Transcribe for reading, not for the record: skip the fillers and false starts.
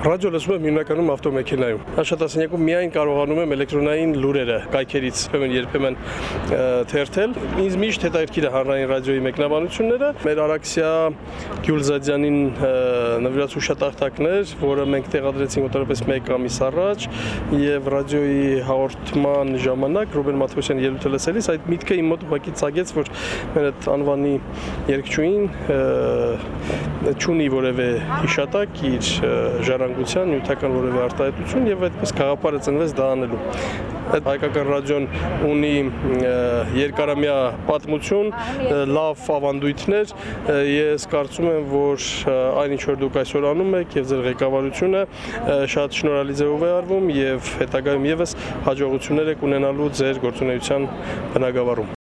Ռադիո լսում եմ հիմնականում ավտոմեքենայում։ Աշխատասենյակում միայն կարողանում եմ էլեկտրոնային լուրերը կայքերից երբեմն թերթել։ Ինձ միշտ հետաքրքիր է հանրային ռադիոյի մեկնաբանությունները։ Մեր Արաքսիա Գյուլզադյանին նվիրած հուշատախտակներ, որը մենք տեղադրեցինք մոտավորապես 1 ամիս առաջ, եւ ռադիոյի հաղորդման ժամանակ Ռուբեն Մաթեոսյանի ելույթը լսելիս այդ միտքը իմ մոտ ուղղակի ծագեց, որ մեր այդ անվանի երգչուհին չունի որևէ հիշատակ իր ժառանգության, նյութական որևէ արտահայտություն եւ այդպես գաղափարը ծնվեց դա անելու։ Այդ հայկական ռադիոն ունի երկարամյա պատմություն, լավ ավանդույթներ, ես կարծում եմ, որ այն ինչ որ դուք այսօր անում եք եւ ձեր ղեկավարությունը շատ շնորհալի ձևով է արվում եւ հետագայում եւս հաջողություններ եք ունենալու ձեր գործունեության բնագավառում։